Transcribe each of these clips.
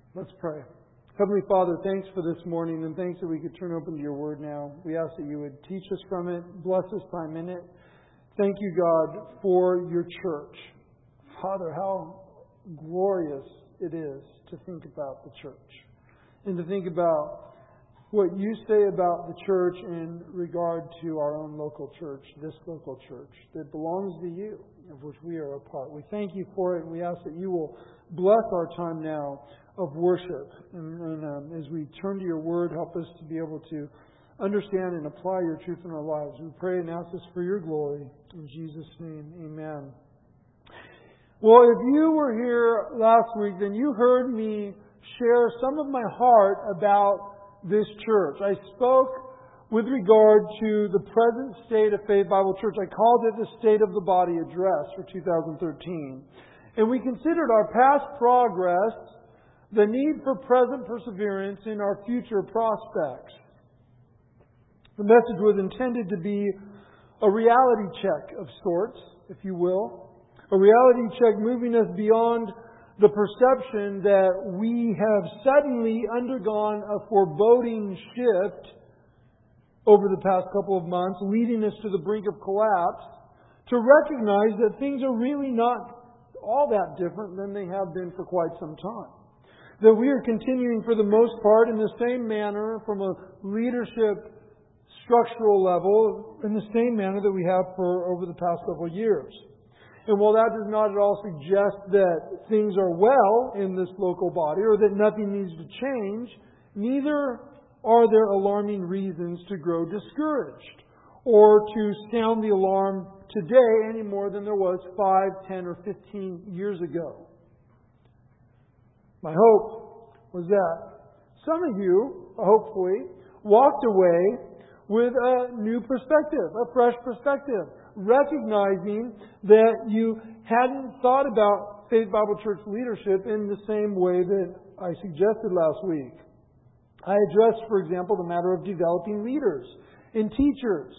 Let's pray. Heavenly Father, thanks for this morning, and thanks that we could turn open to your word now. We ask that you would teach us from it, bless us time in it. Thank you, God, for your church. Father, how glorious it is to think about the church and to think about what you say about the church in regard to our own local church, this local church that belongs to you, of which we are a part. We thank you for it, and we ask that you will bless our time now of worship. And as we turn to your word, help us to be able to understand and apply your truth in our lives. We pray and ask this for your glory. In Jesus' name, amen. Well, if you were here last week, then you heard me share some of my heart about this church. I spoke with regard to the present state of Faith Bible Church. I called it the State of the Body Address for 2013. And we considered our past progress, the need for present perseverance in our future prospects. The message was intended to be a reality check of sorts, if you will. A reality check moving us beyond the perception that we have suddenly undergone a foreboding shift over the past couple of months, leading us to the brink of collapse, to recognize that things are really not all that different than they have been for quite some time. That we are continuing for the most part in the same manner from a leadership structural level, in the same manner that we have for over the past several years. And while that does not at all suggest that things are well in this local body or that nothing needs to change, neither are there alarming reasons to grow discouraged or to sound the alarm today any more than there was 5, 10, or 15 years ago. My hope was that some of you, hopefully, walked away with a new perspective, a fresh perspective, recognizing that you hadn't thought about Faith Bible Church leadership in the same way that I suggested last week. I addressed, for example, the matter of developing leaders and teachers,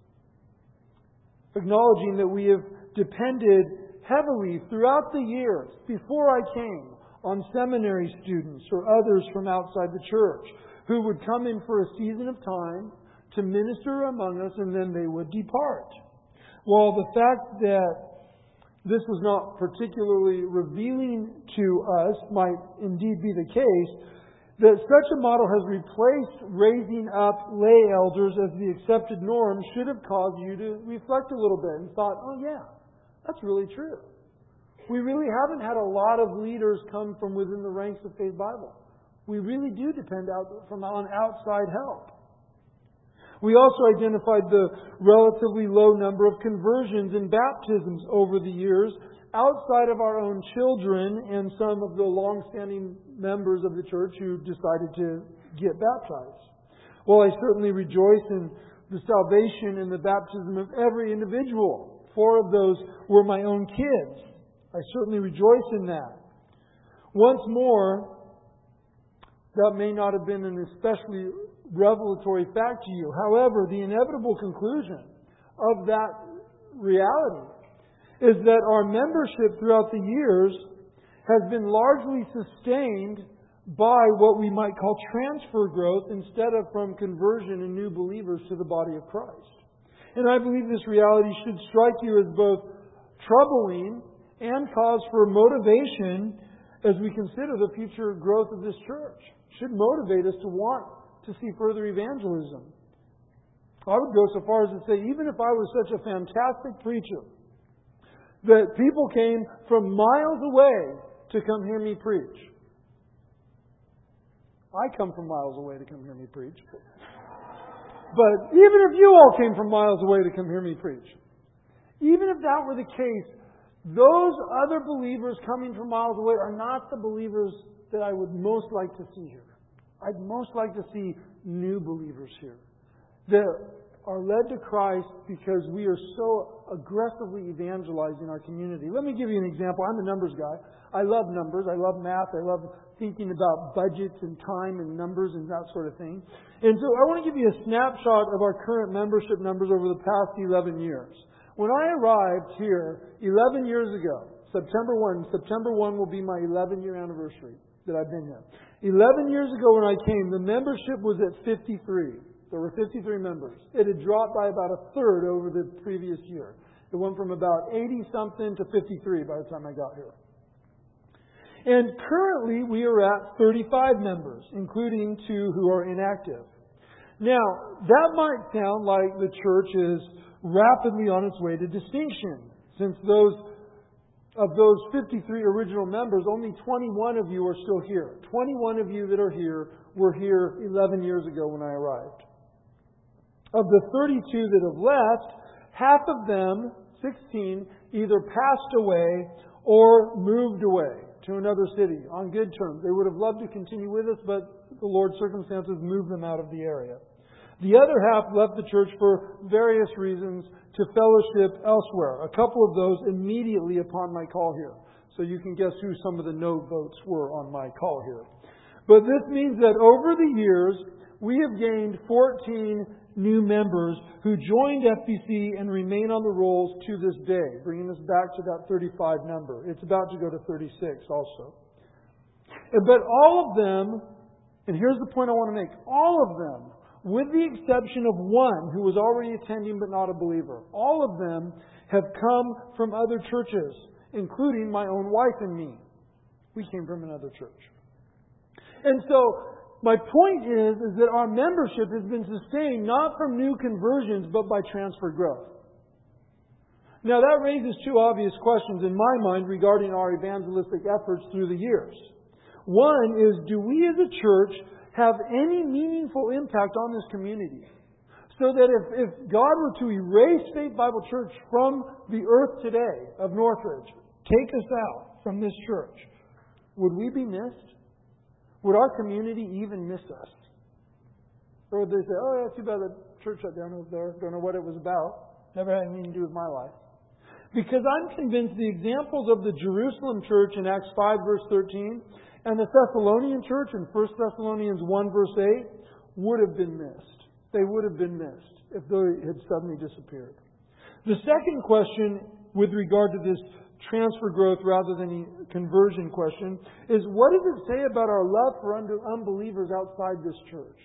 acknowledging that we have depended heavily throughout the years, before I came, on seminary students or others from outside the church who would come in for a season of time to minister among us, and then they would depart. While the fact that this was not particularly revealing to us might indeed be the case, that such a model has replaced raising up lay elders as the accepted norm should have caused you to reflect a little bit and thought, oh yeah, that's really true. We really haven't had a lot of leaders come from within the ranks of Faith Bible. We really do depend on outside help. We also identified the relatively low number of conversions and baptisms over the years outside of our own children and some of the long-standing members of the church who decided to get baptized. Well, I certainly rejoice in the salvation and the baptism of every individual. 4 of those were my own kids. I certainly rejoice in that. Once more, that may not have been an especially revelatory fact to you. However, the inevitable conclusion of that reality is that our membership throughout the years has been largely sustained by what we might call transfer growth instead of from conversion and new believers to the body of Christ. And I believe this reality should strike you as both troubling and cause for motivation as we consider the future growth of this church. It should motivate us to want to see further evangelism. I would go so far as to say, even if I was such a fantastic preacher, that people came from miles away to come hear me preach. I come from miles away to come hear me preach. But even if you all came from miles away to come hear me preach, even if that were the case, those other believers coming from miles away are not the believers that I would most like to see here. I'd most like to see new believers here that are led to Christ because we are so aggressively evangelizing our community. Let me give you an example. I'm a numbers guy. I love numbers. I love math. I love thinking about budgets and time and numbers and that sort of thing. And so I want to give you a snapshot of our current membership numbers over the past 11 years. When I arrived here 11 years ago, September 1 will be my 11-year anniversary. that I've been here. 11 years ago when I came, the membership was at 53. There were 53 members. It had dropped by about a third over the previous year. It went from about 80-something to 53 by the time I got here. And currently we are at 35 members, including 2 who are inactive. Now, that might sound like the church is rapidly on its way to distinction, since of those 53 original members, only 21 of you are still here. 21 of you that are here were here 11 years ago when I arrived. Of the 32 that have left, half of them, 16, either passed away or moved away to another city on good terms. They would have loved to continue with us, but the Lord's circumstances moved them out of the area. The other half left the church for various reasons to fellowship elsewhere. A couple of those immediately upon my call here. So you can guess who some of the no votes were on my call here. But this means that over the years, we have gained 14 new members who joined FBC and remain on the rolls to this day, bringing us back to that 35 number. It's about to go to 36 also. But all of them, and here's the point I want to make, all of them, with the exception of one who was already attending but not a believer, all of them have come from other churches, including my own wife and me. We came from another church. And so, my point is that our membership has been sustained not from new conversions, but by transfer growth. Now that raises 2 obvious questions in my mind regarding our evangelistic efforts through the years. One is, do we as a church have any meaningful impact on this community? So that if God were to erase Faith Bible Church from the earth today of Northridge, take us out from this church, would we be missed? Would our community even miss us? Or would they say, oh, yeah, too bad the church shut down over there. Don't know what it was about. Never had anything to do with my life. Because I'm convinced the examples of the Jerusalem church in Acts 5 verse 13 and the Thessalonian church in 1 Thessalonians 1 verse 8 would have been missed. They would have been missed if they had suddenly disappeared. The second question with regard to this transfer growth rather than a conversion question is, what does it say about our love for unbelievers outside this church?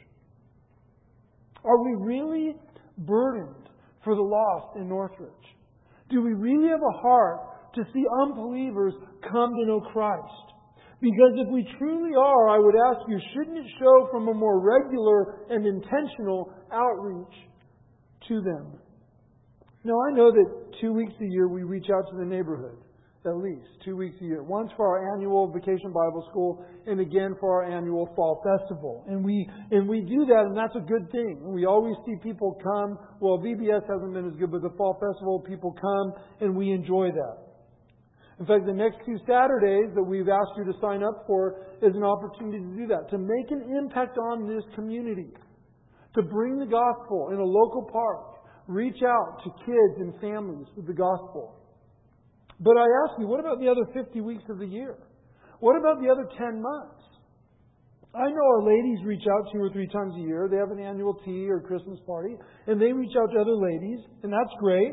Are we really burdened for the lost in Northridge? Do we really have a heart to see unbelievers come to know Christ? Because if we truly are, I would ask you, shouldn't it show from a more regular and intentional outreach to them? Now, I know that 2 weeks a year we reach out to the neighborhood. At least 2 weeks a year. Once for our annual Vacation Bible School and again for our annual Fall Festival. And we do that, and that's a good thing. We always see people come. Well, VBS hasn't been as good, but the Fall Festival, people come and we enjoy that. In fact, the next 2 Saturdays that we've asked you to sign up for is an opportunity to do that. To make an impact on this community. To bring the gospel in a local park. Reach out to kids and families with the gospel. But I ask you, what about the other 50 weeks of the year? What about the other 10 months? I know our ladies reach out 2 or 3 times a year. They have an annual tea or Christmas party, and they reach out to other ladies, and that's great.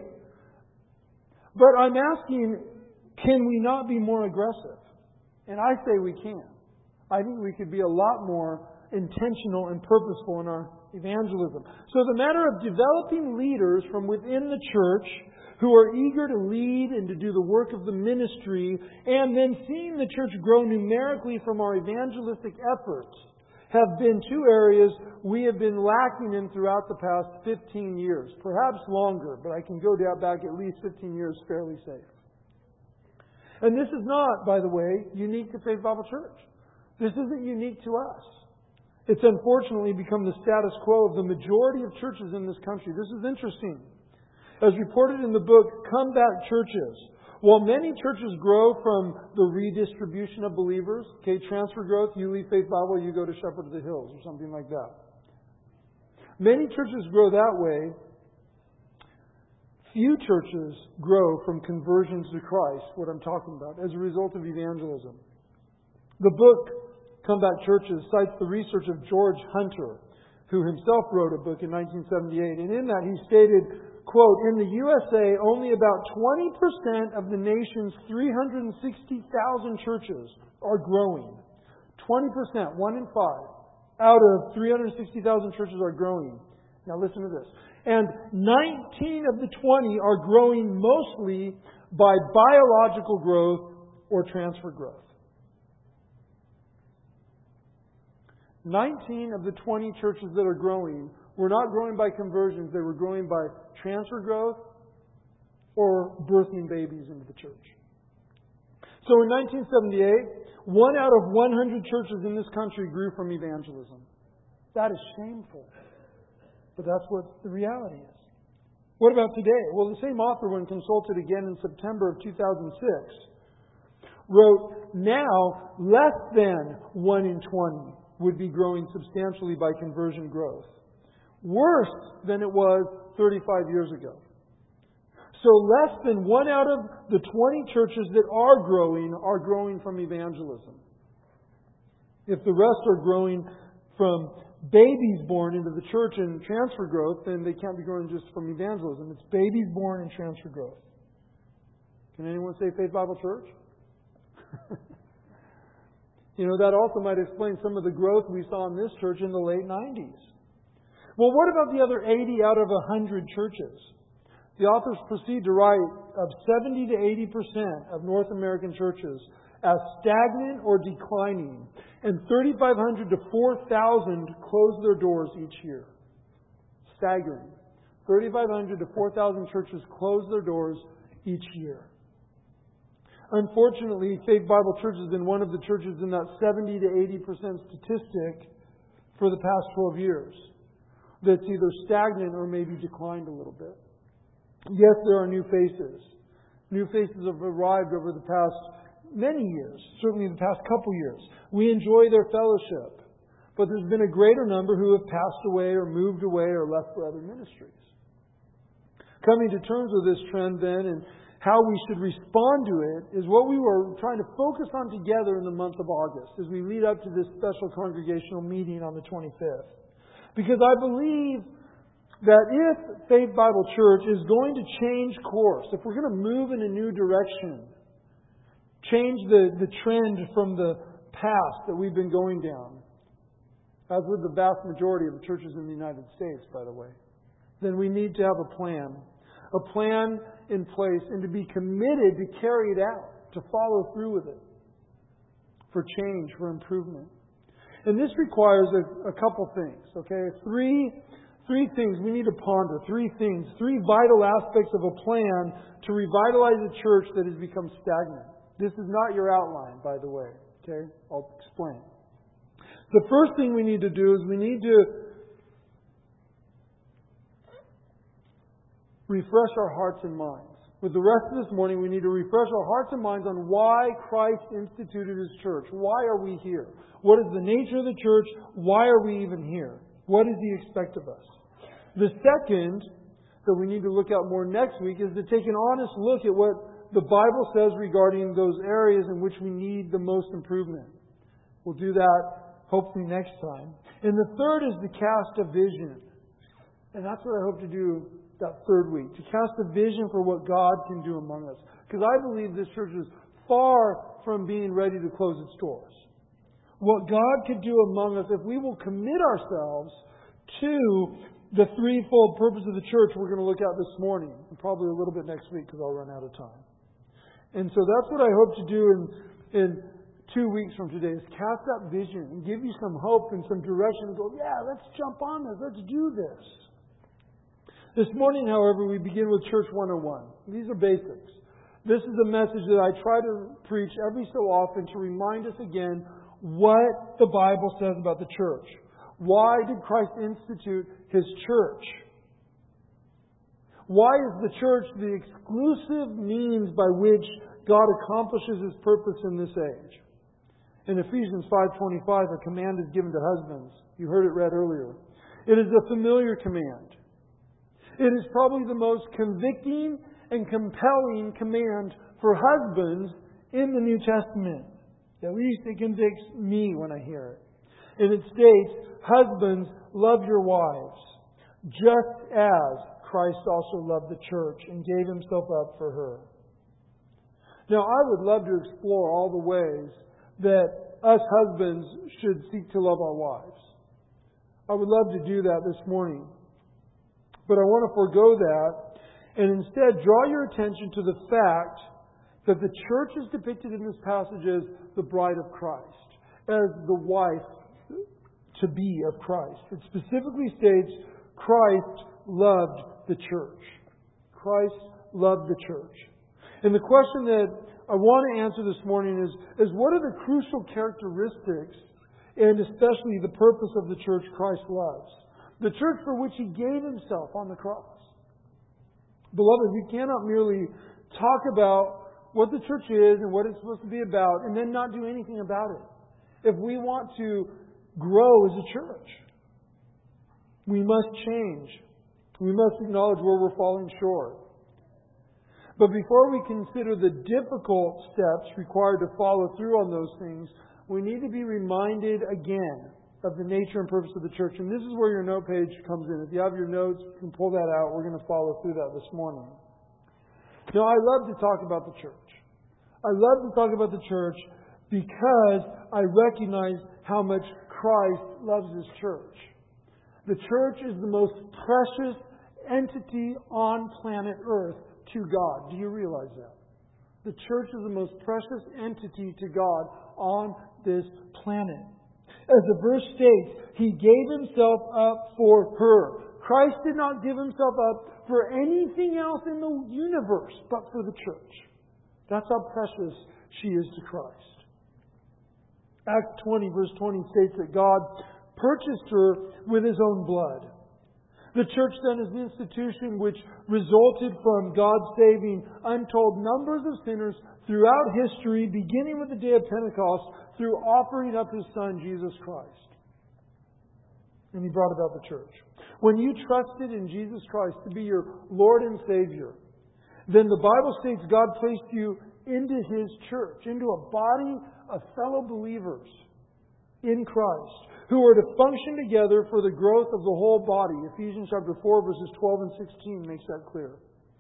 But I'm asking, can we not be more aggressive? And I say we can. I think we could be a lot more intentional and purposeful in our evangelism. So the matter of developing leaders from within the church who are eager to lead and to do the work of the ministry, and then seeing the church grow numerically from our evangelistic efforts, have been 2 areas we have been lacking in throughout the past 15 years. Perhaps longer, but I can go back at least 15 years fairly safe. And this is not, by the way, unique to Faith Bible Church. This isn't unique to us. It's unfortunately become the status quo of the majority of churches in this country. This is interesting. As reported in the book, Comeback Churches, while many churches grow from the redistribution of believers, transfer growth, you leave Faith Bible, you go to Shepherd of the Hills or something like that. Many churches grow that way. Few churches grow from conversions to Christ, what I'm talking about, as a result of evangelism. The book, Comeback Churches, cites the research of George Hunter, who himself wrote a book in 1978. And in that he stated, quote, in the USA, only about 20% of the nation's 360,000 churches are growing. 20%, 1 in 5, out of 360,000 churches are growing. Now listen to this. And 19 of the 20 are growing mostly by biological growth or transfer growth. 19 of the 20 churches that are growing were not growing by conversions. They were growing by transfer growth or birthing babies into the church. So in 1978, 1 out of 100 churches in this country grew from evangelism. That is shameful. But that's what the reality is. What about today? Well, the same author, when consulted again in September of 2006, wrote, now less than 1 in 20 would be growing substantially by conversion growth. Worse than it was 35 years ago. So less than 1 out of the 20 churches that are growing from evangelism. If the rest are growing from babies born into the church and transfer growth, then they can't be growing just from evangelism. It's babies born and transfer growth. Can anyone say Faith Bible Church? That also might explain some of the growth we saw in this church in the late 90s. Well, what about the other 80 out of 100 churches? The authors proceed to write of 70 to 80% of North American churches as stagnant or declining, and 3,500 to 4,000 close their doors each year. Staggering. 3,500 to 4,000 churches close their doors each year. Unfortunately, Faith Bible Church has been one of the churches in that 70 to 80% statistic for the past 12 years that's either stagnant or maybe declined a little bit. Yes, there are new faces. New faces have arrived over the past many years, certainly the past couple years. We enjoy their fellowship. But there's been a greater number who have passed away or moved away or left for other ministries. Coming to terms with this trend then and how we should respond to it is what we were trying to focus on together in the month of August as we lead up to this special congregational meeting on the 25th. Because I believe that if Faith Bible Church is going to change course, if we're going to move in a new direction, change the trend from the path that we've been going down, as with the vast majority of the churches in the United States, by the way, then we need to have a plan in place, and to be committed to carry it out, to follow through with it, for change, for improvement. And this requires a couple things, okay? Three things we need to ponder. Three vital aspects of a plan to revitalize a church that has become stagnant. This is not your outline, by the way, okay? I'll explain. The first thing we need to do is we need to refresh our hearts and minds. With the rest of this morning, we need to refresh our hearts and minds on why Christ instituted His church. Why are we here? What is the nature of the church? Why are we even here? What does He expect of us? The second that we need to look at more next week is to take an honest look at what the Bible says regarding those areas in which we need the most improvement. We'll do that hopefully next time. And the third is to cast a vision. And that's what I hope to do that third week, to cast a vision for what God can do among us. Because I believe this church is far from being ready to close its doors. What God could do among us if we will commit ourselves to the threefold purpose of the church we're going to look at this morning, and probably a little bit next week because I'll run out of time. And so that's what I hope to do in 2 weeks from today, is cast that vision and give you some hope and some direction and go, yeah, let's jump on this, let's do this. This morning, however, we begin with Church 101. These are basics. This is a message that I try to preach every so often to remind us again what the Bible says about the church. Why did Christ institute His church? Why is the church the exclusive means by which God accomplishes His purpose in this age? In Ephesians 5:25, a command is given to husbands. You heard it read earlier. It is a familiar command. It is probably the most convicting and compelling command for husbands in the New Testament. At least it convicts me when I hear it. And it states, husbands, love your wives, just as Christ also loved the church and gave Himself up for her. Now, I would love to explore all the ways that us husbands should seek to love our wives. I would love to do that this morning. But I want to forego that and instead draw your attention to the fact that the church is depicted in this passage as the bride of Christ, as the wife to be of Christ. It specifically states Christ loved the church. Christ loved the church. And the question that I want to answer this morning is what are the crucial characteristics and especially the purpose of the church Christ loves? The church for which He gave Himself on the cross. Beloved, we cannot merely talk about what the church is and what it's supposed to be about and then not do anything about it. If we want to grow as a church, we must change. We must acknowledge where we're falling short. But before we consider the difficult steps required to follow through on those things, we need to be reminded again of the nature and purpose of the church. And this is where your note page comes in. If you have your notes, you can pull that out. We're going to follow through that this morning. Now, I love to talk about the church. I love to talk about the church because I recognize how much Christ loves His church. The church is the most precious entity on planet Earth to God. Do you realize that? The church is the most precious entity to God on this planet. As the verse states, He gave Himself up for her. Christ did not give Himself up for anything else in the universe but for the church. That's how precious she is to Christ. Acts 20 verse 20 states that God purchased her with His own blood. The church then is an institution which resulted from God saving untold numbers of sinners throughout history, beginning with the day of Pentecost, through offering up His Son, Jesus Christ. And He brought about the church. When you trusted in Jesus Christ to be your Lord and Savior, then the Bible states God placed you into His church, into a body of fellow believers in Christ, who are to function together for the growth of the whole body. Ephesians chapter 4, verses 12 and 16 makes that clear.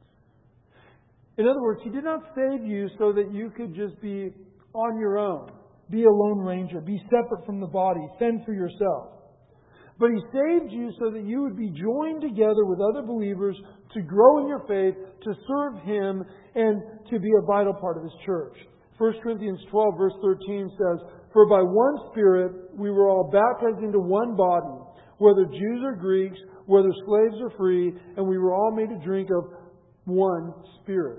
In other words, He did not save you so that you could just be on your own, be a lone ranger, be separate from the body, fend for yourself. But He saved you so that you would be joined together with other believers to grow in your faith, to serve Him, and to be a vital part of His church. 1 Corinthians 12, verse 13 says, "For by one Spirit we were all baptized into one body, whether Jews or Greeks, whether slaves or free, and we were all made to drink of one Spirit."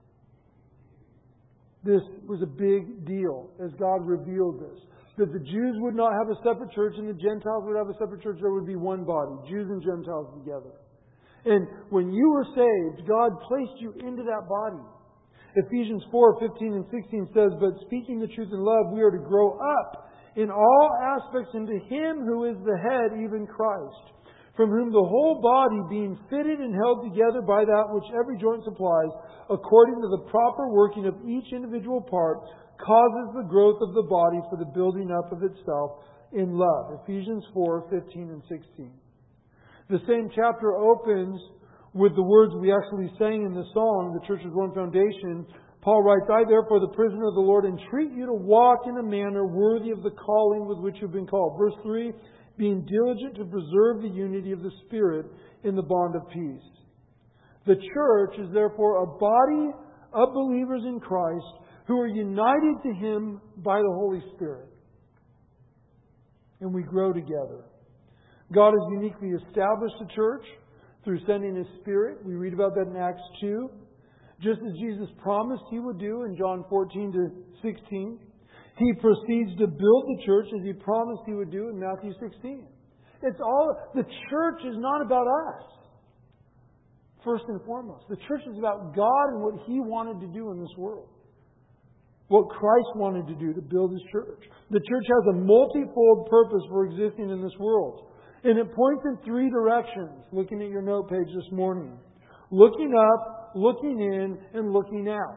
This was a big deal as God revealed this. That the Jews would not have a separate church and the Gentiles would have a separate church. There would be one body, Jews and Gentiles together. And when you were saved, God placed you into that body. Ephesians 4, 15 and 16 says, "But speaking the truth in love, we are to grow up in all aspects into Him who is the head, even Christ, from whom the whole body, being fitted and held together by that which every joint supplies, according to the proper working of each individual part, causes the growth of the body for the building up of itself in love." Ephesians 4, 15 and 16. The same chapter opens with the words we actually sang in the song, "The Church's One Foundation." Paul writes, "I therefore, the prisoner of the Lord, entreat you to walk in a manner worthy of the calling with which you have been called." Verse 3, "Being diligent to preserve the unity of the Spirit in the bond of peace." The church is therefore a body of believers in Christ who are united to Him by the Holy Spirit. And we grow together. God has uniquely established the church through sending His Spirit. We read about that in Acts 2. Just as Jesus promised He would do in John 14 to 16. He proceeds to build the church as He promised He would do in Matthew 16. The church is not about us. First and foremost. The church is about God and what He wanted to do in this world. What Christ wanted to do to build His church. The church has a multifold purpose for existing in this world. And it points in three directions, looking at your note page this morning. Looking up, looking in, and looking out.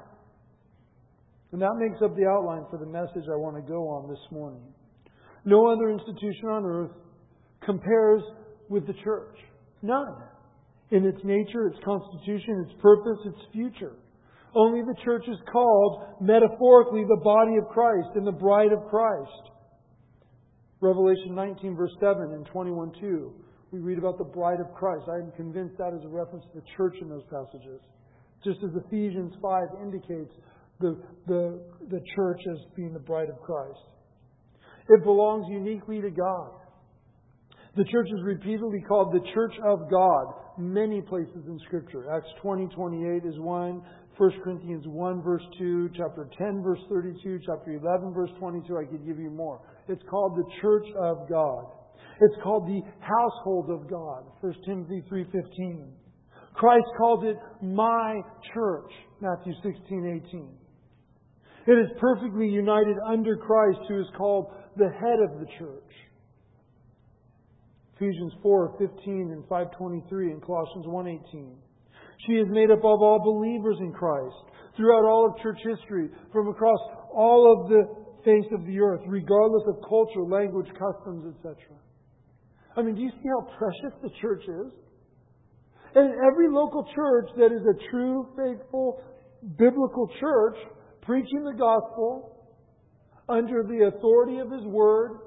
And that makes up the outline for the message I want to go on this morning. No other institution on earth compares with the church. None. In its nature, its constitution, its purpose, its future. Only the church is called, metaphorically, the body of Christ and the bride of Christ. Revelation 19, verse 7 and 21:2. We read about the bride of Christ. I am convinced that is a reference to the church in those passages. Just as Ephesians 5 indicates the church as being the bride of Christ. It belongs uniquely to God. The church is repeatedly called the church of God many places in Scripture. Acts 20:28 is one. 1 Corinthians 1 verse 2, chapter 10 verse 32, chapter 11 verse 22. I could give you more. It's called the church of God. It's called the household of God. 1 Timothy 3:15. Christ calls it my church. Matthew 16:18. It is perfectly united under Christ, who is called the head of the church. Ephesians 4:15 and 5:23 and Colossians 1:18. She is made up of all believers in Christ throughout all of church history, from across all of the face of the earth, regardless of culture, language, customs, etc. I mean, do you see how precious the church is? And every local church that is a true, faithful, biblical church, preaching the gospel under the authority of His Word,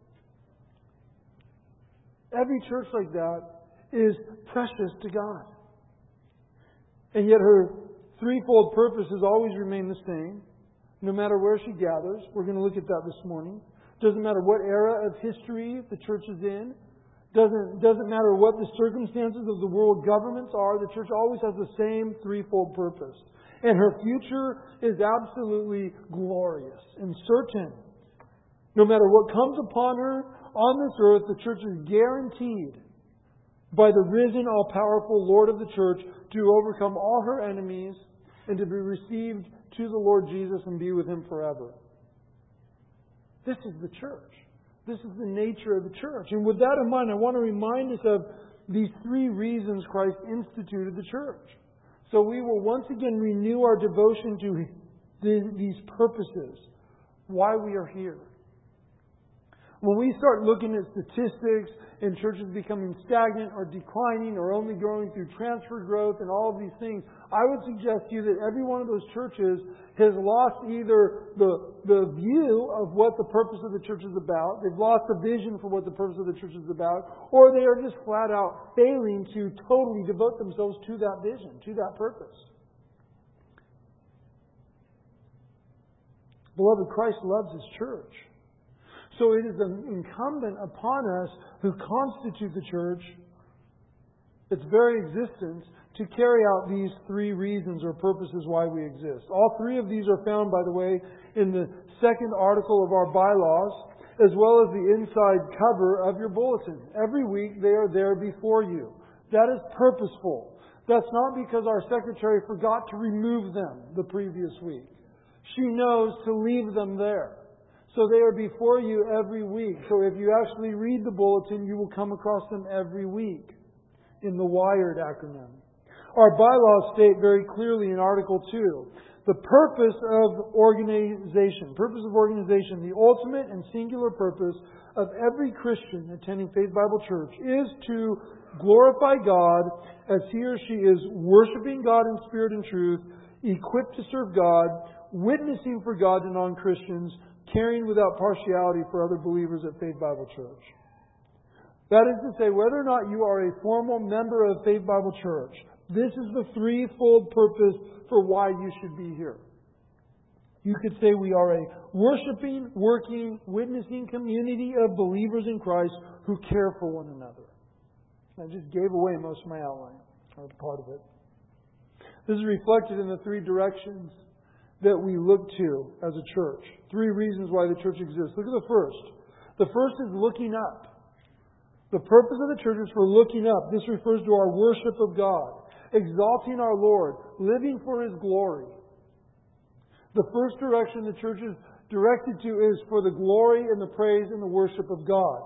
every church like that is precious to God. And yet her threefold purpose has always remained the same, no matter where she gathers. We're going to look at that this morning. Doesn't matter what era of history the church is in. Doesn't matter what the circumstances of the world governments are. The church always has the same threefold purpose. And her future is absolutely glorious and certain. No matter what comes upon her on this earth, the church is guaranteed by the risen, all-powerful Lord of the church to overcome all her enemies and to be received to the Lord Jesus and be with Him forever. This is the church. This is the nature of the church. And with that in mind, I want to remind us of these three reasons Christ instituted the church. So we will once again renew our devotion to these purposes, why we are here. When we start looking at statistics and churches becoming stagnant or declining or only growing through transfer growth and all of these things, I would suggest to you that every one of those churches has lost either the view of what the purpose of the church is about, they've lost the vision for what the purpose of the church is about, or they are just flat out failing to totally devote themselves to that vision, to that purpose. Beloved, Christ loves His church. So it is incumbent upon us who constitute the church, its very existence, to carry out these three reasons or purposes why we exist. All three of these are found, by the way, in the second article of our bylaws, as well as the inside cover of your bulletin. Every week they are there before you. That is purposeful. That's not because our secretary forgot to remove them the previous week. She knows to leave them there. So they are before you every week. So if you actually read the bulletin, you will come across them every week in the WIRED acronym. Our bylaws state very clearly in Article 2, the purpose of organization. Purpose of organization, the ultimate and singular purpose of every Christian attending Faith Bible Church is to glorify God as he or she is worshiping God in spirit and truth, equipped to serve God, witnessing for God to non-Christians, caring without partiality for other believers at Faith Bible Church. That is to say, whether or not you are a formal member of Faith Bible Church, this is the threefold purpose for why you should be here. You could say we are a worshiping, working, witnessing community of believers in Christ who care for one another. I just gave away most of my outline, or part of it. This is reflected in the three directions that we look to as a church. Three reasons why the church exists. Look at the first. The first is looking up. The purpose of the church is for looking up. This refers to our worship of God, exalting our Lord, living for His glory. The first direction the church is directed to is for the glory and the praise and the worship of God.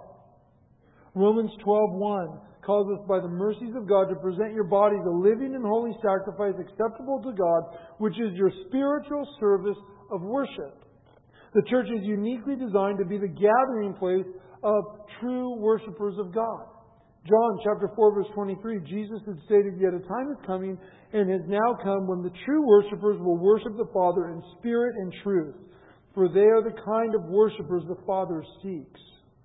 Romans 12:1 calls us by the mercies of God to present your bodies a living and holy sacrifice acceptable to God, which is your spiritual service of worship. The church is uniquely designed to be the gathering place of true worshipers of God. John chapter 4 verse 23, Jesus had stated, "Yet a time is coming, and has now come when the true worshipers will worship the Father in spirit and truth, for they are the kind of worshipers the Father seeks.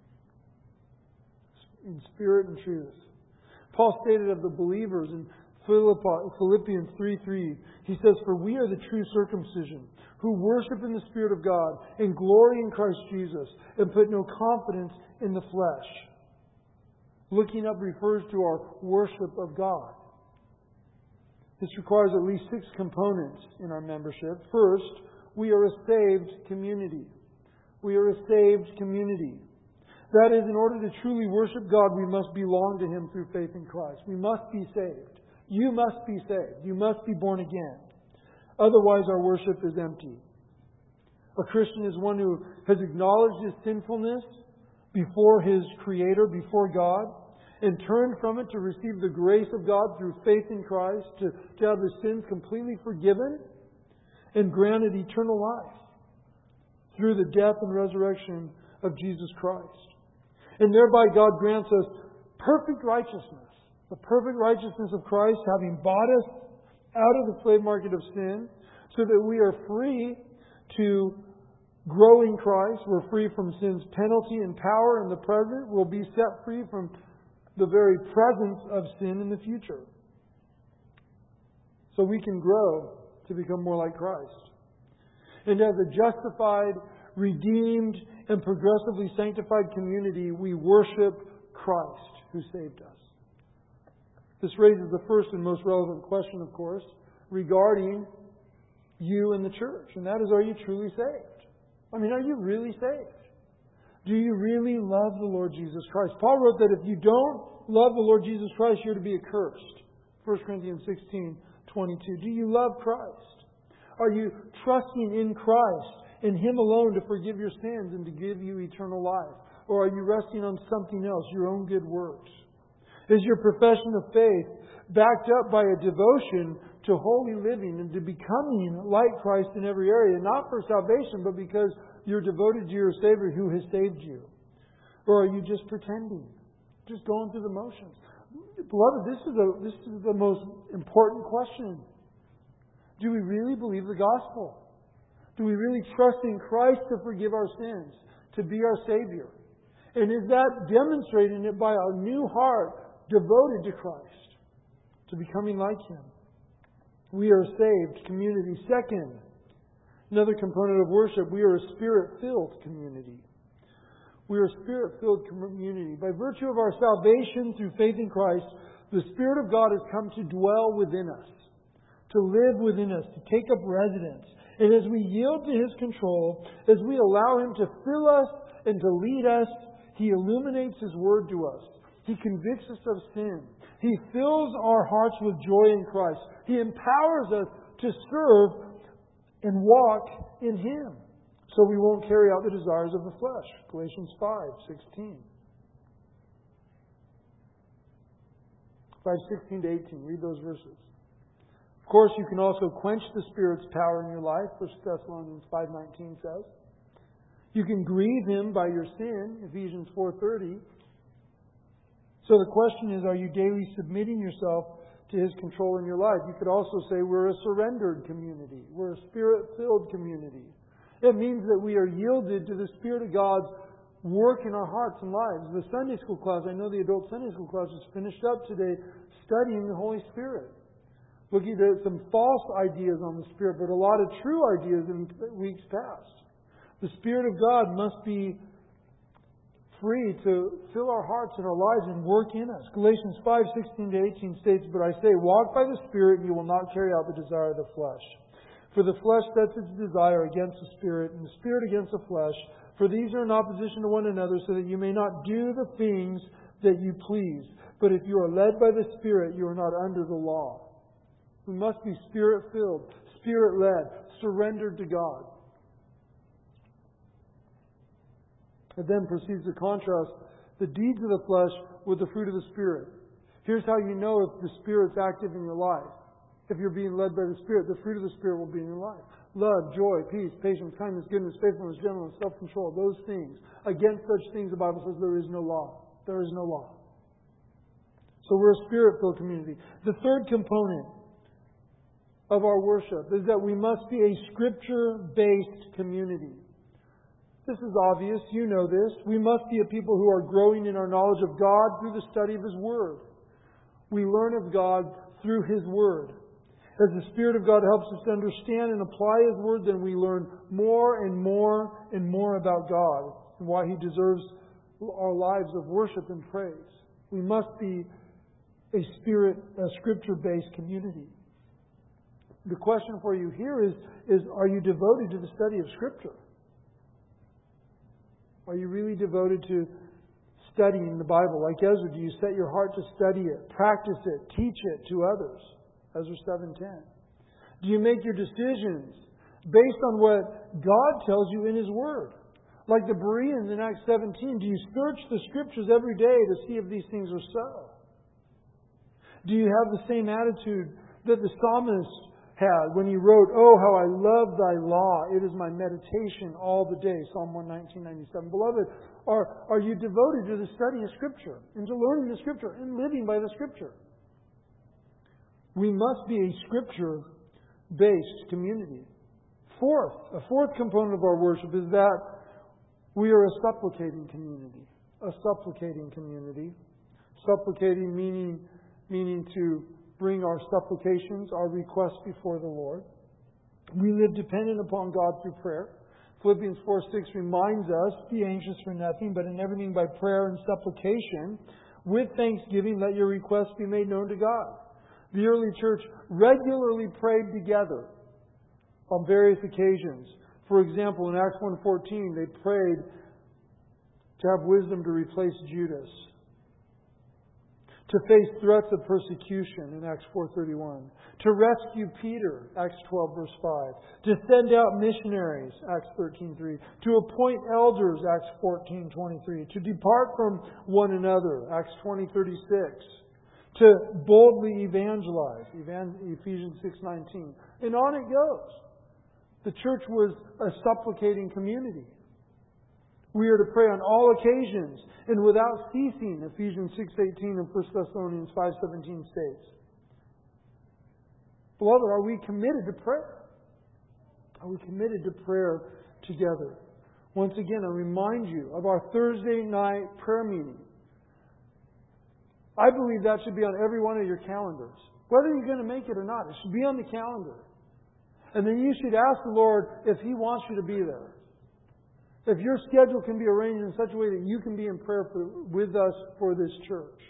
In spirit and truth. Paul stated of the believers in Philippians 3:3, he says, "For we are the true circumcision, who worship in the Spirit of God, and glory in Christ Jesus, and put no confidence in the flesh." Looking up refers to our worship of God. This requires at least 6 components in our membership. First, we are a saved community. We are a saved community. That is, in order to truly worship God, we must belong to Him through faith in Christ. We must be saved. You must be saved. You must be born again. Otherwise, our worship is empty. A Christian is one who has acknowledged his sinfulness before his Creator, before God, and turned from it to receive the grace of God through faith in Christ, to have his sins completely forgiven and granted eternal life through the death and resurrection of Jesus Christ. And thereby God grants us perfect righteousness. The perfect righteousness of Christ, having bought us out of the slave market of sin, so that we are free to grow in Christ. We're free from sin's penalty and power in the present. We'll be set free from the very presence of sin in the future. So we can grow to become more like Christ. And as a justified, redeemed, and progressively sanctified community, we worship Christ who saved us. This raises the first and most relevant question, of course, regarding you and the church. And that is, are you truly saved? I mean, are you really saved? Do you really love the Lord Jesus Christ? Paul wrote that if you don't love the Lord Jesus Christ, you're to be accursed. 1 Corinthians 16:22. Do you love Christ? Are you trusting in Christ, in Him alone, to forgive your sins and to give you eternal life? Or are you resting on something else, your own good works? Is your profession of faith backed up by a devotion to holy living and to becoming like Christ in every area? Not for salvation, but because you're devoted to your Savior who has saved you. Or are you just pretending? Just going through the motions? Beloved, this is the most important question. Do we really believe the gospel? Do we really trust in Christ to forgive our sins, to be our Savior? And is that demonstrating it by a new heart devoted to Christ, to becoming like Him? We are a saved community. Second, another component of worship, we are a Spirit-filled community. We are a Spirit-filled community. By virtue of our salvation through faith in Christ, the Spirit of God has come to dwell within us, to live within us, to take up residence. And as we yield to His control, as we allow Him to fill us and to lead us, He illuminates His Word to us. He convicts us of sin. He fills our hearts with joy in Christ. He empowers us to serve and walk in Him, so we won't carry out the desires of the flesh. Galatians 5:16. 5:16 to 18. Read those verses. Of course, you can also quench the Spirit's power in your life, 1 Thessalonians 5:19 says. You can grieve Him by your sin, Ephesians 4:30. So the question is, are you daily submitting yourself to His control in your life? You could also say we're a surrendered community. We're a Spirit-filled community. It means that we are yielded to the Spirit of God's work in our hearts and lives. The Sunday school class, I know the adult Sunday school class is finished up today studying the Holy Spirit. Looking at some false ideas on the Spirit, but a lot of true ideas in weeks past. The Spirit of God must be free to fill our hearts and our lives and work in us. Galatians 5:16 to 18 states, "But I say, walk by the Spirit, and you will not carry out the desire of the flesh. For the flesh sets its desire against the Spirit, and the Spirit against the flesh. For these are in opposition to one another, so that you may not do the things that you please. But if you are led by the Spirit, you are not under the law." We must be Spirit-filled, Spirit-led, surrendered to God. It then proceeds to contrast the deeds of the flesh with the fruit of the Spirit. Here's how you know if the Spirit's active in your life. If you're being led by the Spirit, the fruit of the Spirit will be in your life. Love, joy, peace, patience, kindness, goodness, faithfulness, gentleness, self-control. Those things. Against such things, the Bible says there is no law. There is no law. So we're a Spirit-filled community. The third component of our worship is that we must be a Scripture-based community. This is obvious. You know this. We must be a people who are growing in our knowledge of God through the study of His Word. We learn of God through His Word. As the Spirit of God helps us to understand and apply His Word, then we learn more and more and more about God and why He deserves our lives of worship and praise. We must be a Scripture-based community. The question for you here is are you devoted to the study of Scripture? Are you really devoted to studying the Bible? Like Ezra, do you set your heart to study it, practice it, teach it to others? Ezra 7:10. Do you make your decisions based on what God tells you in His Word? Like the Bereans in Acts 17, do you search the Scriptures every day to see if these things are so? Do you have the same attitude that the psalmist had when he wrote, "Oh, how I love thy law. It is my meditation all the day." Psalm 119:97. Beloved, are you devoted to the study of Scripture and to learning the Scripture and living by the Scripture? We must be a Scripture-based community. A fourth component of our worship is that we are a supplicating community. A supplicating community. Supplicating meaning to bring our supplications, our requests before the Lord. We live dependent upon God through prayer. Philippians 4:6 reminds us, "Be anxious for nothing, but in everything by prayer and supplication, with thanksgiving let your requests be made known to God." The early church regularly prayed together on various occasions. For example, in Acts 1:14, they prayed to have wisdom to replace Judas, to face threats of persecution in Acts 4:31, to rescue Peter, Acts 12 verse 5, to send out missionaries, Acts 13:3, to appoint elders, Acts 14:23, to depart from one another, Acts 20:36, to boldly evangelize, Ephesians 6:19, and on it goes. The church was a supplicating community. We are to pray on all occasions and without ceasing, Ephesians 6:18 and 1 Thessalonians 5:17 states. Beloved, are we committed to prayer? Are we committed to prayer together? Once again, I remind you of our Thursday night prayer meeting. I believe that should be on every one of your calendars. Whether you're going to make it or not, it should be on the calendar. And then you should ask the Lord if He wants you to be there. If your schedule can be arranged in such a way that you can be in prayer with us for this church.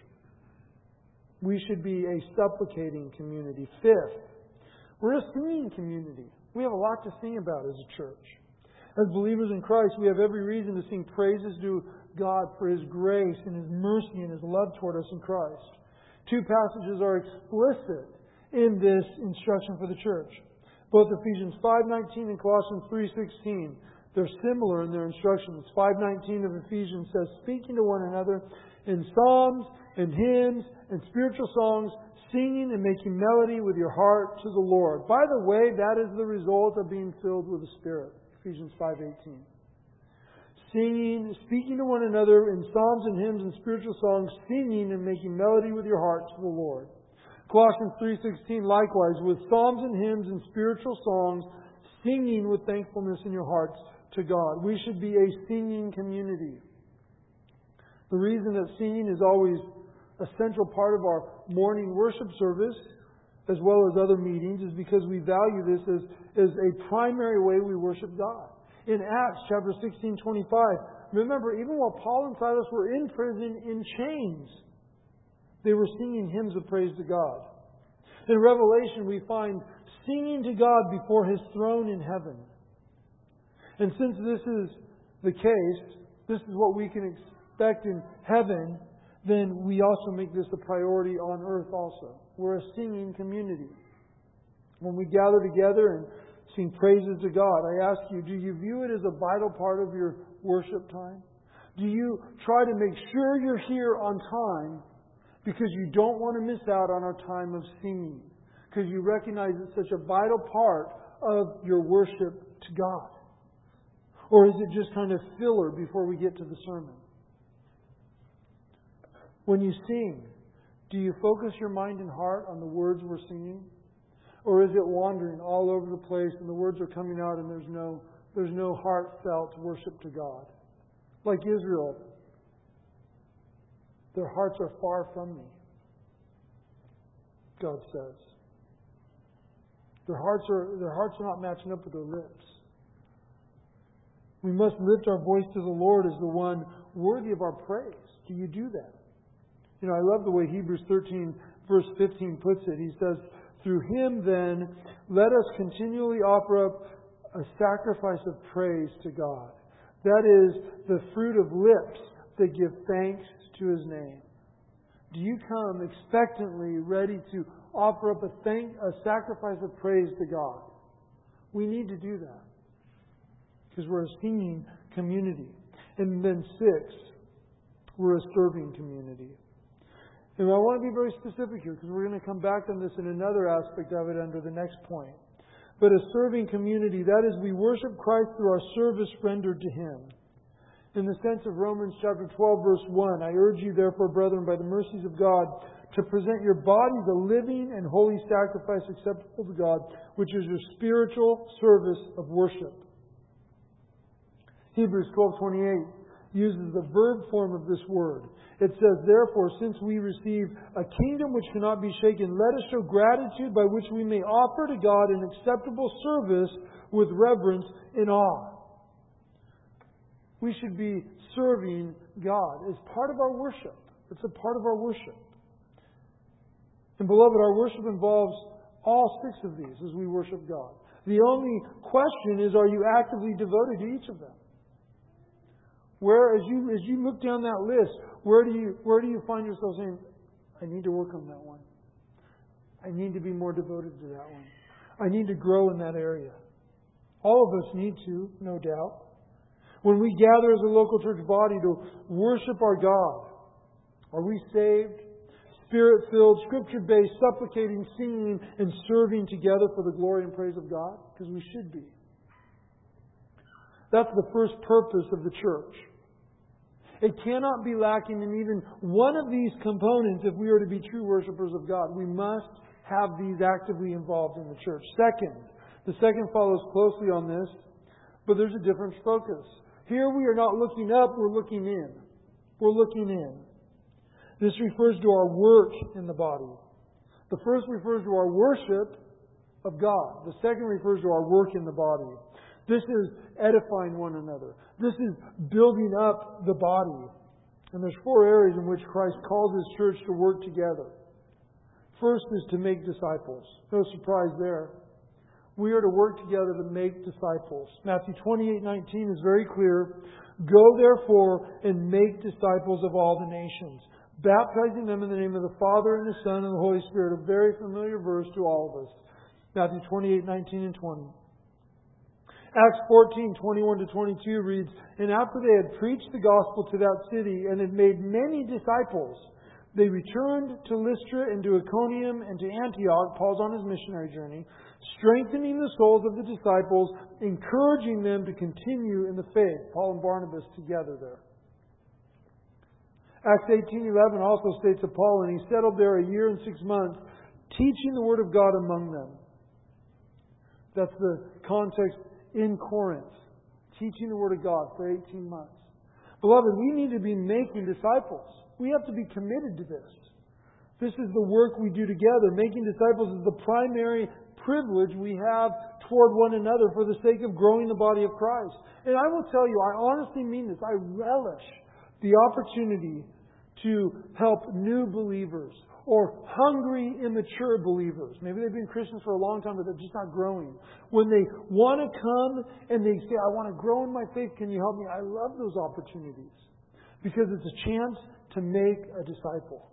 We should be a supplicating community. Fifth, we're a singing community. We have a lot to sing about as a church. As believers in Christ, we have every reason to sing praises to God for His grace and His mercy and His love toward us in Christ. Two passages are explicit in this instruction for the church. Both Ephesians 5:19 and Colossians 3:16. They're similar in their instructions. 5:19 of Ephesians says, "Speaking to one another in psalms and hymns and spiritual songs, singing and making melody with your heart to the Lord." By the way, that is the result of being filled with the Spirit. Ephesians 5:18. Singing, speaking to one another in psalms and hymns and spiritual songs, singing and making melody with your heart to the Lord. Colossians 3:16, likewise, with psalms and hymns and spiritual songs, singing with thankfulness in your hearts to God. We should be a singing community. The reason that singing is always a central part of our morning worship service, as well as other meetings, is because we value this as a primary way we worship God. In Acts chapter 16:25, remember, even while Paul and Silas were in prison in chains, they were singing hymns of praise to God. In Revelation, we find singing to God before His throne in heaven. And since this is the case, this is what we can expect in heaven, then we also make this a priority on earth also. We're a singing community. When we gather together and sing praises to God, I ask you, do you view it as a vital part of your worship time? Do you try to make sure you're here on time because you don't want to miss out on our time of singing? Because you recognize it's such a vital part of your worship to God? Or is it just kind of filler before we get to the sermon? When you sing, do you focus your mind and heart on the words we're singing? Or is it wandering all over the place and the words are coming out and there's no heartfelt worship to God? Like Israel, their hearts are far from me, God says. Their hearts are not matching up with their lips. We must lift our voice to the Lord as the one worthy of our praise. Do you do that? You know, I love the way Hebrews 13 verse 15 puts it. He says, through Him then, let us continually offer up a sacrifice of praise to God. That is the fruit of lips that give thanks to His name. Do you come expectantly ready to offer up a sacrifice of praise to God? We need to do that. Because we're a singing community. And then 6, we're a serving community. And I want to be very specific here because we're going to come back on this in another aspect of it under the next point. But a serving community, that is, we worship Christ through our service rendered to Him. In the sense of Romans chapter 12, verse 1, I urge you therefore, brethren, by the mercies of God, to present your bodies a living and holy sacrifice acceptable to God, which is your spiritual service of worship. Hebrews 12:28 uses the verb form of this word. It says, therefore, since we receive a kingdom which cannot be shaken, let us show gratitude by which we may offer to God an acceptable service with reverence and awe. We should be serving God as part of our worship. It's a part of our worship. And beloved, our worship involves all 6 of these as we worship God. The only question is, are you actively devoted to each of them? Where, as you look down that list, where do you find yourself saying, I need to work on that one. I need to be more devoted to that one. I need to grow in that area. All of us need to, no doubt. When we gather as a local church body to worship our God, are we saved, Spirit-filled, Scripture-based, supplicating, singing, and serving together for the glory and praise of God? Because we should be. That's the first purpose of the church. It cannot be lacking in even one of these components if we are to be true worshipers of God. We must have these actively involved in the church. The second follows closely on this, but there's a different focus. Here we are not looking up, we're looking in. We're looking in. This refers to our work in the body. The first refers to our worship of God. The second refers to our work in the body. This is edifying one another. This is building up the body. And there's 4 areas in which Christ calls His church to work together. First is to make disciples. No surprise there. We are to work together to make disciples. Matthew 28:19 is very clear. Go therefore and make disciples of all the nations, baptizing them in the name of the Father and the Son and the Holy Spirit. A very familiar verse to all of us. Matthew 28:19 and 20. Acts 14:21-22 reads, and after they had preached the gospel to that city and had made many disciples, they returned to Lystra and to Iconium and to Antioch. Paul's on his missionary journey, strengthening the souls of the disciples, encouraging them to continue in the faith. Paul and Barnabas together there. Acts 18:11 also states of Paul, and he settled there 1 year and 6 months, teaching the word of God among them. That's the context in Corinth. Teaching the word of God for 18 months. Beloved, we need to be making disciples. We have to be committed to this. This is the work we do together. Making disciples is the primary privilege we have toward one another for the sake of growing the body of Christ. And I will tell you, I honestly mean this. I relish the opportunity to help new believers or hungry, immature believers. Maybe they've been Christians for a long time, but they're just not growing. When they want to come and they say, I want to grow in my faith, can you help me? I love those opportunities because it's a chance to make a disciple.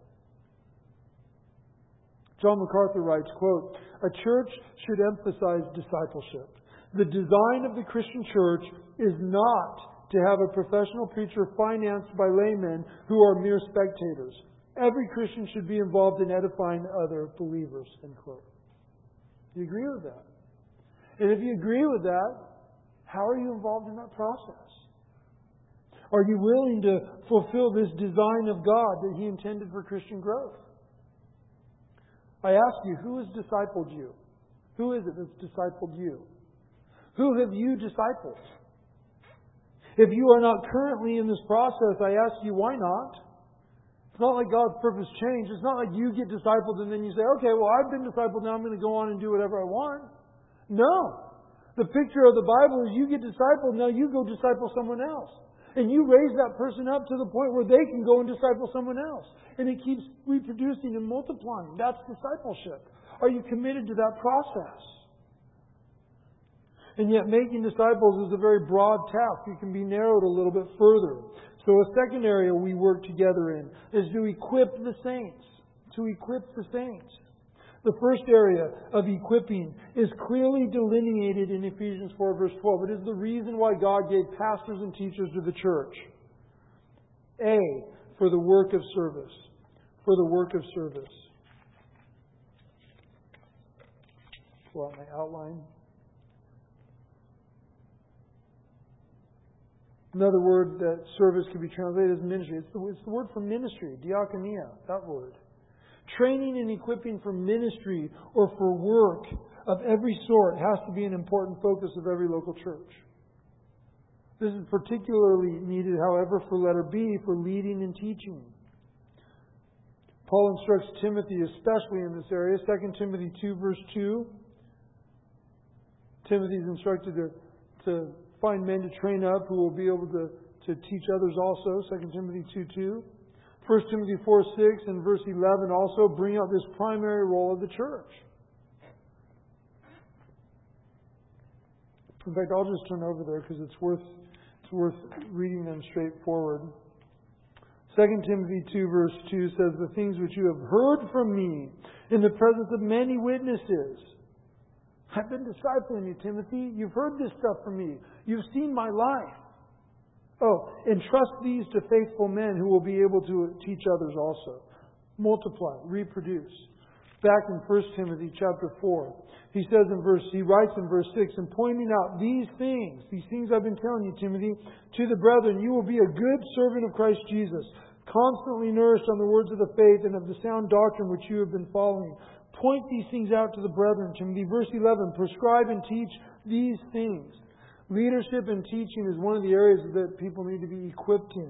John MacArthur writes, quote, a church should emphasize discipleship. The design of the Christian church is not to have a professional preacher financed by laymen who are mere spectators. Every Christian should be involved in edifying other believers, end quote. Do you agree with that? And if you agree with that, how are you involved in that process? Are you willing to fulfill this design of God that He intended for Christian growth? I ask you, who has discipled you? Who is it that's discipled you? Who have you discipled? If you are not currently in this process, I ask you, why not? It's not like God's purpose changed. It's not like you get discipled and then you say, okay, well, I've been discipled, now I'm going to go on and do whatever I want. No. The picture of the Bible is you get discipled, now you go disciple someone else. And you raise that person up to the point where they can go and disciple someone else. And it keeps reproducing and multiplying. That's discipleship. Are you committed to that process? And yet making disciples is a very broad task. It can be narrowed a little bit further. So a second area we work together in is to equip the saints. To equip the saints. The first area of equipping is clearly delineated in Ephesians 4 verse 12. It is the reason why God gave pastors and teachers to the church. A, for the work of service. For the work of service. Pull out my outline. Another word that service could be translated as ministry. It's the word for ministry, diakonia, that word. Training and equipping for ministry or for work of every sort has to be an important focus of every local church. This is particularly needed, however, for letter B, for leading and teaching. Paul instructs Timothy especially in this area. 2 Timothy 2 verse 2. Timothy is instructed to find men to train up who will be able to teach others also. 2 Timothy 2:2. 1 Timothy 4:6 and verse 11 also bring out this primary role of the church. In fact, I'll just turn over there because it's worth reading them straightforward. 2 Timothy 2 verse 2 says, the things which you have heard from me in the presence of many witnesses. I've been discipling you, Timothy. You've heard this stuff from me. You've seen my life. Oh, entrust these to faithful men who will be able to teach others also. Multiply, reproduce. Back in 1 Timothy chapter 4, he writes in verse 6, and pointing out these things I've been telling you, Timothy, to the brethren, you will be a good servant of Christ Jesus, constantly nourished on the words of the faith and of the sound doctrine which you have been following. Point these things out to the brethren, Timothy. Verse 11, prescribe and teach these things. Leadership and teaching is one of the areas that people need to be equipped in.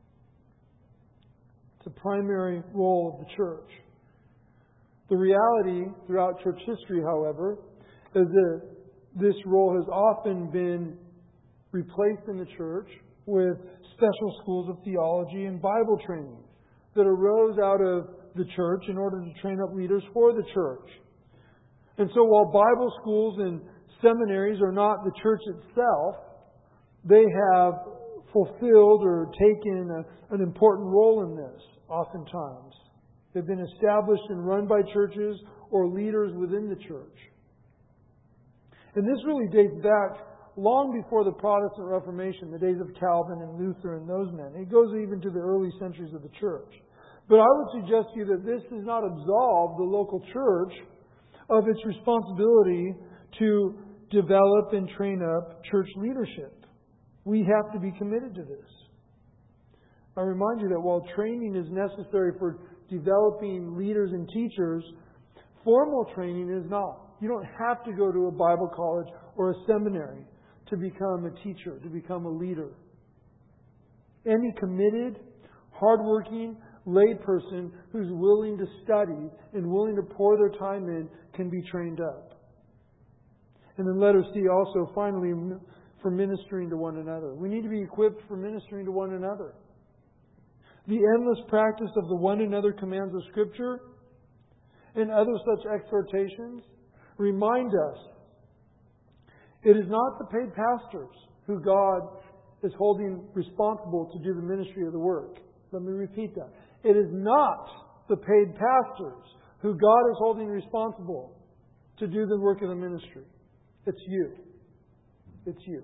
It's a primary role of the church. The reality throughout church history, however, is that this role has often been replaced in the church with special schools of theology and Bible training that arose out of the church in order to train up leaders for the church. And so while Bible schools and seminaries are not the church itself, they have fulfilled or taken an important role in this, oftentimes. They've been established and run by churches or leaders within the church. And this really dates back long before the Protestant Reformation, the days of Calvin and Luther and those men. It goes even to the early centuries of the church. But I would suggest to you that this does not absolve the local church of its responsibility to develop and train up church leadership. We have to be committed to this. I remind you that while training is necessary for developing leaders and teachers, formal training is not. You don't have to go to a Bible college or a seminary to become a teacher, to become a leader. Any committed, hardworking layperson who's willing to study and willing to pour their time in can be trained up. And then letter C also, finally, for ministering to one another. We need to be equipped for ministering to one another. The endless practice of the one another commands of Scripture and other such exhortations remind us it is not the paid pastors who God is holding responsible to do the ministry of the work. Let me repeat that. It is not the paid pastors who God is holding responsible to do the work of the ministry. It's you. It's you.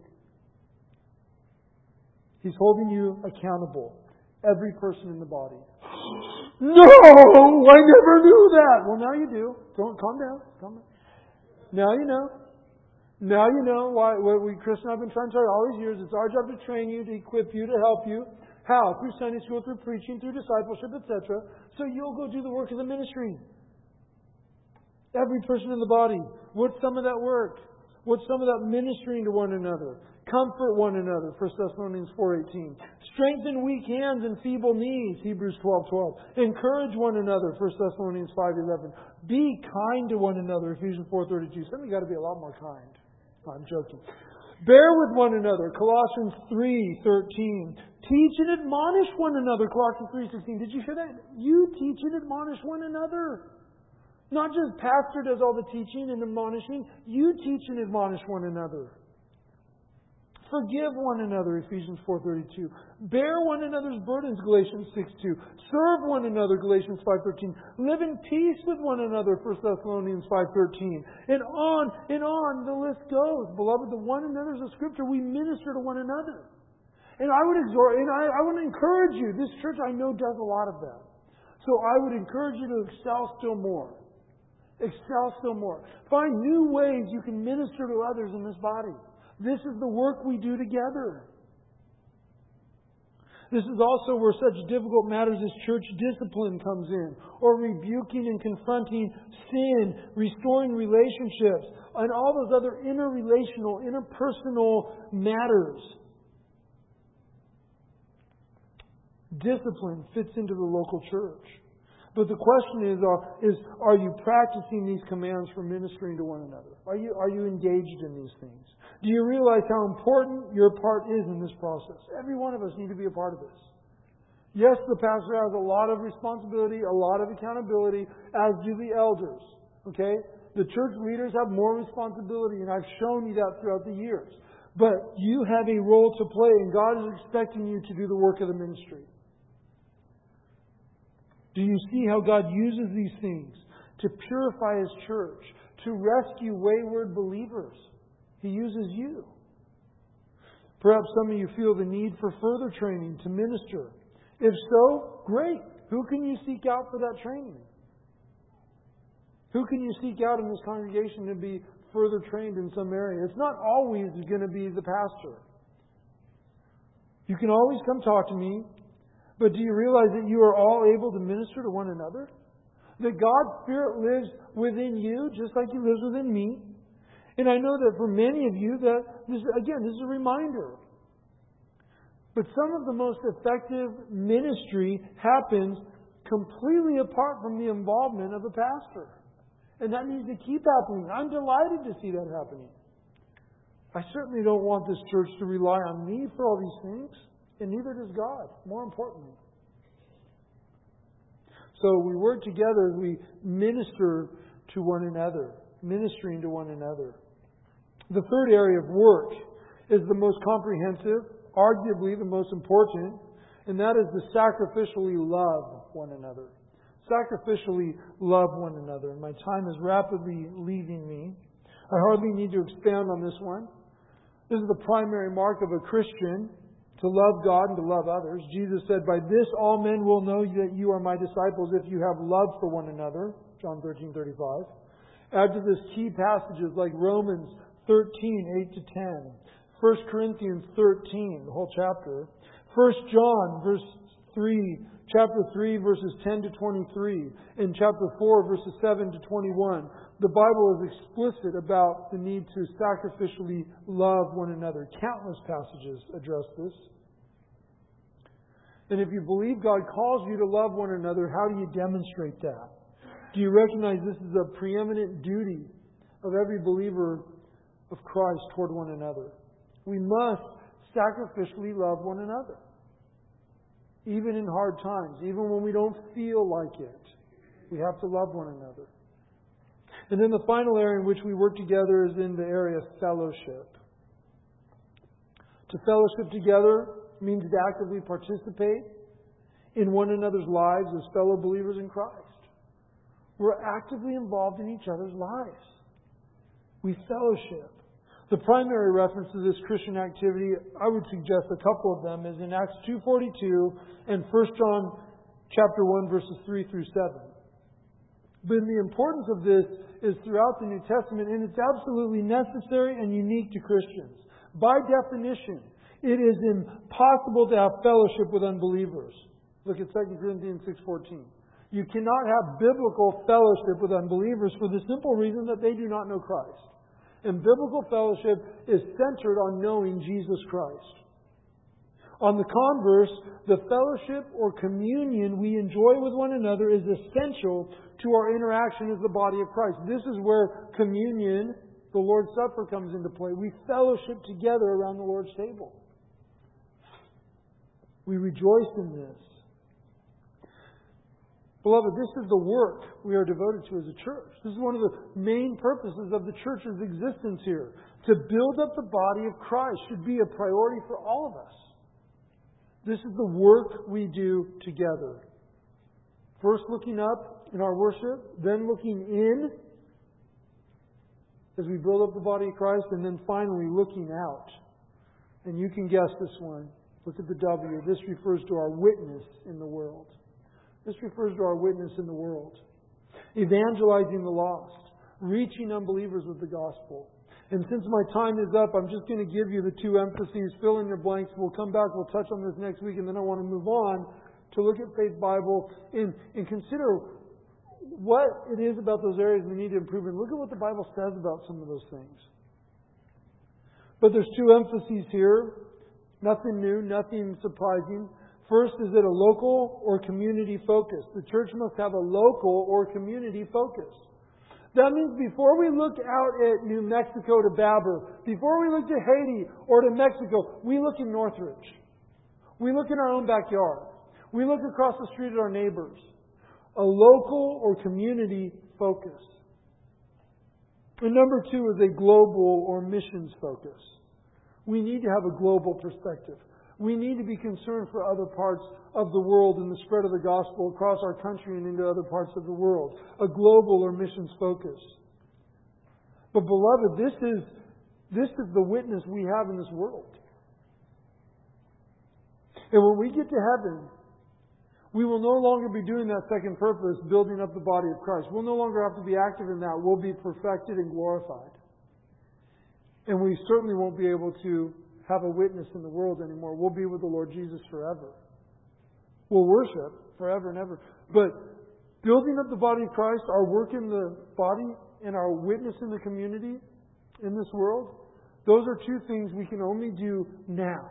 He's holding you accountable. Every person in the body. No! I never knew that! Well, now you do. Don't calm down. Calm down. Now you know. Now you know why what Chris and I have been trying to tell you all these years. It's our job to train you, to equip you, to help you. How? Through Sunday school, through preaching, through discipleship, etc. So you'll go do the work of the ministry. Every person in the body. What's some of that work? What's some of that ministering to one another? Comfort one another, 1 Thessalonians 4:18. Strengthen weak hands and feeble knees, Hebrews 12:12. Encourage one another, 1 Thessalonians 5:11. Be kind to one another, Ephesians 4:32. Some of you got to be a lot more kind. I'm joking. Bear with one another, Colossians 3:13. Teach and admonish one another, Colossians 3:16. Did you hear that? You teach and admonish one another. Not just pastor does all the teaching and admonishing. You teach and admonish one another. Forgive one another, Ephesians 4:32. Bear one another's burdens, Galatians 6:2. Serve one another, Galatians 5:13. Live in peace with one another, 1 Thessalonians 5:13. And on the list goes. Beloved, the one another's of Scripture. We minister to one another. And I would exhort, and I want to encourage you. This church I know does a lot of that. So I would encourage you to excel still more. Excel still more. Find new ways you can minister to others in this body. This is the work we do together. This is also where such difficult matters as church discipline comes in, or rebuking and confronting sin, restoring relationships, and all those other interrelational, interpersonal matters. Discipline fits into the local church. But the question is, are you practicing these commands for ministering to one another? Are you engaged in these things? Do you realize how important your part is in this process? Every one of us need to be a part of this. Yes, the pastor has a lot of responsibility, a lot of accountability, as do the elders. Okay? The church leaders have more responsibility, and I've shown you that throughout the years. But you have a role to play, and God is expecting you to do the work of the ministry. Do you see how God uses these things to purify His church, to rescue wayward believers? He uses you. Perhaps some of you feel the need for further training to minister. If so, great. Who can you seek out for that training? Who can you seek out in this congregation to be further trained in some area? It's not always going to be the pastor. You can always come talk to me. But do you realize that you are all able to minister to one another? That God's Spirit lives within you just like He lives within me. And I know that for many of you, that this is a reminder. But some of the most effective ministry happens completely apart from the involvement of the pastor. And that needs to keep happening. I'm delighted to see that happening. I certainly don't want this church to rely on me for all these things. And neither does God, more importantly. So we work together as we minister to one another, ministering to one another. The third area of work is the most comprehensive, arguably the most important, and that is to sacrificially love one another. Sacrificially love one another. And my time is rapidly leaving me. I hardly need to expand on this one. This is the primary mark of a Christian, to love God and to love others. Jesus said, "By this all men will know that you are my disciples if you have love for one another." John 13:35. Add to this key passages like Romans 13:8-10, 1 Corinthians 13, the whole chapter, 1 John chapter 3, verses 10-23, and chapter 4, verses 7-21. The Bible is explicit about the need to sacrificially love one another. Countless passages address this. And if you believe God calls you to love one another, how do you demonstrate that? Do you recognize this is a preeminent duty of every believer of Christ toward one another? We must sacrificially love one another. Even in hard times, even when we don't feel like it, we have to love one another. And then the final area in which we work together is in the area of fellowship. To fellowship together means to actively participate in one another's lives as fellow believers in Christ. We're actively involved in each other's lives. We fellowship. The primary reference to this Christian activity, I would suggest a couple of them, is in Acts 2:42 and 1 John chapter 1, verses 3-7. But the importance of this is throughout the New Testament, and it's absolutely necessary and unique to Christians. By definition, it is impossible to have fellowship with unbelievers. Look at 2 Corinthians 6:14. You cannot have biblical fellowship with unbelievers for the simple reason that they do not know Christ. And biblical fellowship is centered on knowing Jesus Christ. On the converse, the fellowship or communion we enjoy with one another is essential to our interaction as the body of Christ. This is where communion, the Lord's Supper, comes into play. We fellowship together around the Lord's table. We rejoice in this. Beloved, this is the work we are devoted to as a church. This is one of the main purposes of the church's existence here. To build up the body of Christ should be a priority for all of us. This is the work we do together. First looking up in our worship, then looking in as we build up the body of Christ, and then finally looking out. And you can guess this one. Look at the W. This refers to our witness in the world. This refers to our witness in the world. Evangelizing the lost. Reaching unbelievers with the gospel. And since my time is up, I'm just going to give you the two emphases. Fill in your blanks. We'll come back. We'll touch on this next week. And then I want to move on to look at Faith Bible and consider what it is about those areas we need to improve. And look at what the Bible says about some of those things. But there's two emphases here. Nothing new, nothing surprising. First, is it a local or community focus? The church must have a local or community focus. That means before we look out at New Mexico to Baber, before we look to Haiti or to Mexico, we look in Northridge. We look in our own backyard. We look across the street at our neighbors. A local or community focus. And number two is a global or missions focus. We need to have a global perspective. We need to be concerned for other parts of the world and the spread of the gospel across our country and into other parts of the world. A global or missions focus. But beloved, this is the witness we have in this world. And when we get to heaven, we will no longer be doing that second purpose, building up the body of Christ. We'll no longer have to be active in that. We'll be perfected and glorified. And we certainly won't be able to have a witness in the world anymore. We'll be with the Lord Jesus forever. We'll worship forever and ever. But building up the body of Christ, our work in the body and our witness in the community in this world, those are two things we can only do now.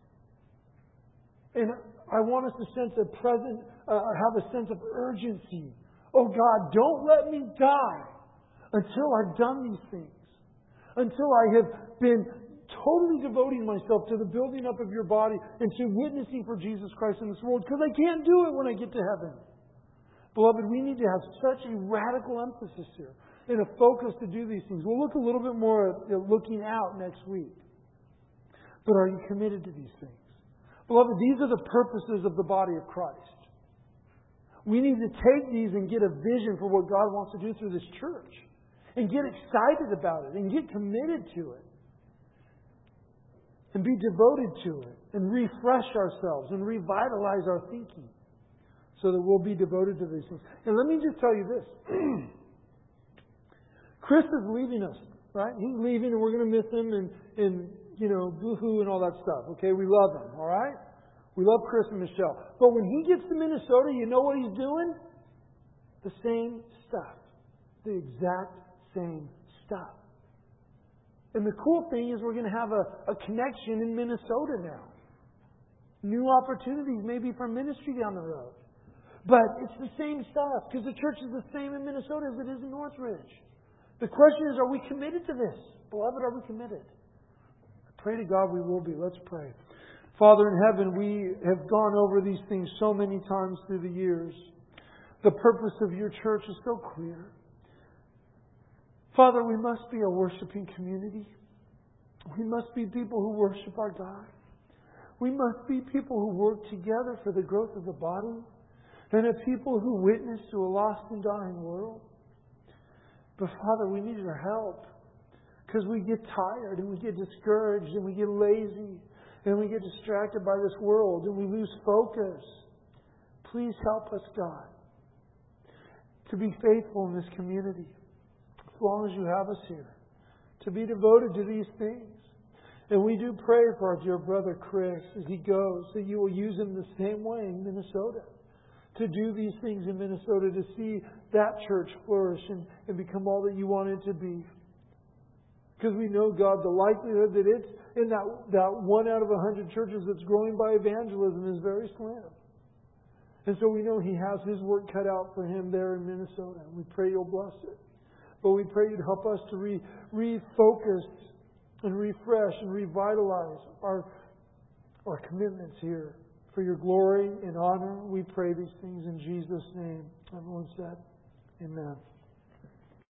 And I want us to have a sense of urgency. Oh God, don't let me die until I've done these things. Until I have been totally devoting myself to the building up of your body and to witnessing for Jesus Christ in this world, because I can't do it when I get to heaven. Beloved, we need to have such a radical emphasis here and a focus to do these things. We'll look a little bit more at looking out next week. But are you committed to these things? Beloved, these are the purposes of the body of Christ. We need to take these and get a vision for what God wants to do through this church. And get excited about it. And get committed to it. And be devoted to it. And refresh ourselves. And revitalize our thinking. So that we'll be devoted to these things. And let me just tell you this. Chris is leaving us. Right? He's leaving and we're going to miss him. And boo-hoo and all that stuff. Okay? We love him. All right? We love Chris and Michelle. But when he gets to Minnesota, you know what he's doing? The same stuff. The exact same stuff. And the cool thing is we're going to have a connection in Minnesota now. New opportunities maybe for ministry down the road. But it's the same stuff because the church is the same in Minnesota as it is in Northridge. The question is, are we committed to this? Beloved, are we committed? I pray to God we will be. Let's pray. Father in heaven, we have gone over these things so many times through the years. The purpose of your church is so clear. Father, we must be a worshiping community. We must be people who worship our God. We must be people who work together for the growth of the body and a people who witness to a lost and dying world. But Father, we need your help because we get tired and we get discouraged and we get lazy and we get distracted by this world and we lose focus. Please help us, God, to be faithful in this community. As long as you have us here, to be devoted to these things. And we do pray for our dear brother Chris as he goes, that you will use him the same way in Minnesota. to do these things in Minnesota, to see that church flourish and become all that you want it to be. Because we know, God, the likelihood that it's in that 1 out of 100 churches that's growing by evangelism is very slim. And so we know He has His work cut out for Him there in Minnesota. And we pray You'll bless it. But we pray You'd help us to refocus and refresh and revitalize our commitments here. For Your glory and honor, we pray these things in Jesus' name. Everyone said, Amen.